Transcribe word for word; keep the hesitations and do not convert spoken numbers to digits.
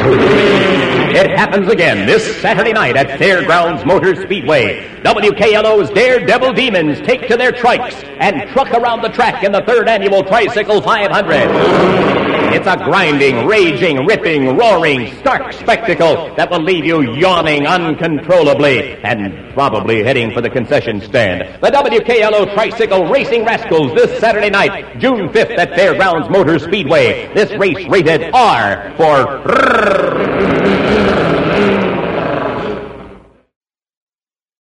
It happens again this Saturday night at Fairgrounds Motor Speedway. W K L O's Daredevil Demons take to their trikes and truck around the track in the third annual Tricycle five hundred. It's a grinding, raging, ripping, roaring, stark spectacle that will leave you yawning uncontrollably and probably heading for the concession stand. The W K L O Tricycle Racing Rascals this Saturday night, June fifth at Fairgrounds Motor Speedway. This race rated R for...